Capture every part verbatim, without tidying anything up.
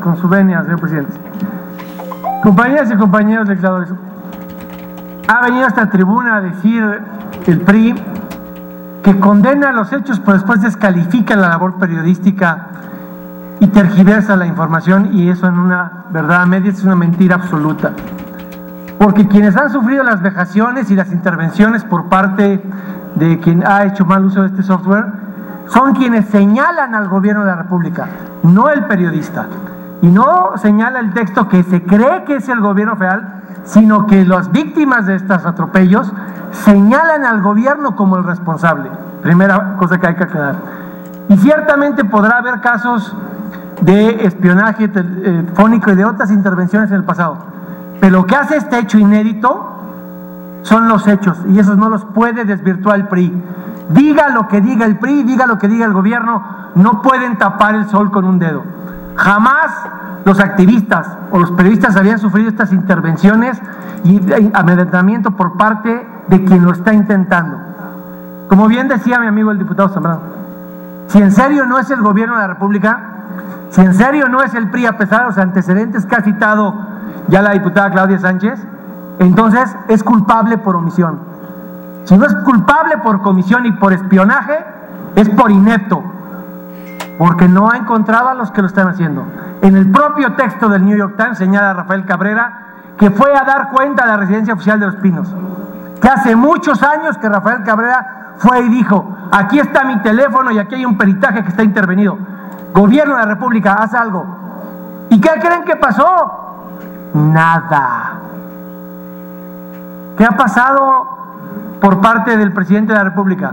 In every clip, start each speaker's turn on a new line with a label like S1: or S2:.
S1: con su venia, señor presidente. Compañeras y compañeros legisladores, ha venido a esta tribuna a decir el P R I que condena los hechos, pero después descalifica la labor periodística y tergiversa la información, y eso en una verdad a medias es una mentira absoluta. Porque quienes han sufrido las vejaciones y las intervenciones por parte de quien ha hecho mal uso de este software son quienes señalan al gobierno de la República, no el periodista. Y no señala el texto que se cree que es el gobierno federal, sino que las víctimas de estos atropellos señalan al gobierno como el responsable. Primera cosa que hay que aclarar. Y ciertamente podrá haber casos de espionaje telefónico y de otras intervenciones en el pasado, pero lo que hace este hecho inédito son los hechos, y esos no los puede desvirtuar el P R I. Diga lo que diga el P R I, diga lo que diga el gobierno, no pueden tapar el sol con un dedo. Jamás los activistas o los periodistas habían sufrido estas intervenciones y amedrentamiento por parte de quien lo está intentando. Como bien decía mi amigo el diputado Zambrano, si en serio no es el gobierno de la República, si en serio no es el P R I, a pesar de los antecedentes que ha citado ya la diputada Claudia Sánchez, entonces es culpable por omisión. Si no es culpable por comisión y por espionaje, es por inepto, porque no ha encontrado a los que lo están haciendo. En el propio texto del New York Times señala Rafael Cabrera que fue a dar cuenta a la residencia oficial de Los Pinos, que hace muchos años que Rafael Cabrera fue y dijo: aquí está mi teléfono y aquí hay un peritaje que está intervenido. Gobierno de la República, haz algo. ¿Y qué creen que pasó? Nada. ¿Qué ha pasado por parte del presidente de la República?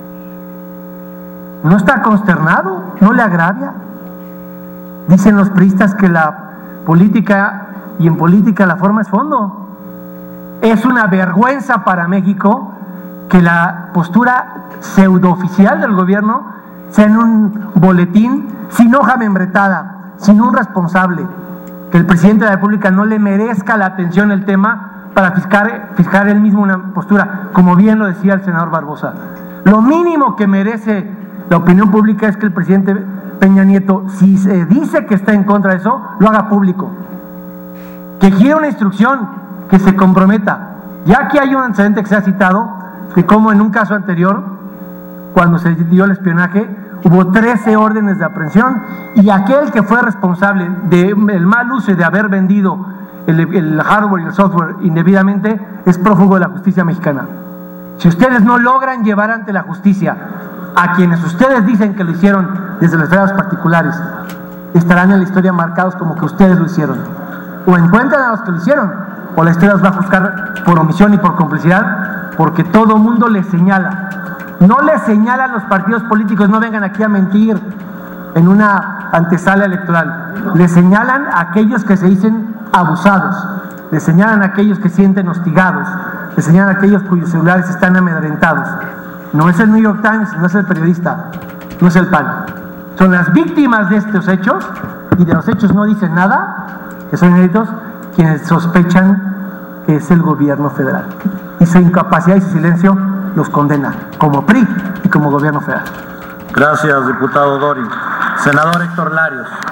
S1: ¿No está consternado? ¿No le agravia? Dicen los priistas que la política, y en política la forma es fondo. Es una vergüenza para México que la postura pseudooficial del gobierno sea en un boletín sin hoja membretada, sin un responsable, que el presidente de la República no le merezca la atención el tema para fijar, fijar él mismo una postura, como bien lo decía el senador Barbosa. Lo mínimo que merece la opinión pública es que el presidente Peña Nieto, si se dice que está en contra de eso, lo haga público, que quiera una instrucción, que se comprometa. Ya que hay un antecedente que se ha citado, que como en un caso anterior, cuando se dio el espionaje, hubo trece órdenes de aprehensión, y aquel que fue responsable del mal uso y de haber vendido el, el hardware y el software indebidamente es prófugo de la justicia mexicana. Si ustedes no logran llevar ante la justicia a quienes ustedes dicen que lo hicieron desde las esferas particulares, estarán en la historia marcados como que ustedes lo hicieron. O encuentran a los que lo hicieron, o la historia los va a juzgar por omisión y por complicidad, porque todo mundo les señala. No les señalan los partidos políticos, no vengan aquí a mentir en una antesala electoral. Les señalan a aquellos que se dicen abusados, les señalan a aquellos que se sienten hostigados, les señalan a aquellos cuyos celulares están amedrentados. No es el New York Times, no es el periodista, no es el P A N. Son las víctimas de estos hechos, y de los hechos no dicen nada, que son inéditos, quienes sospechan que es el gobierno federal. Y su incapacidad y su silencio los condena, como P R I y como gobierno federal.
S2: Gracias, diputado Dorin. Senador Héctor Larios.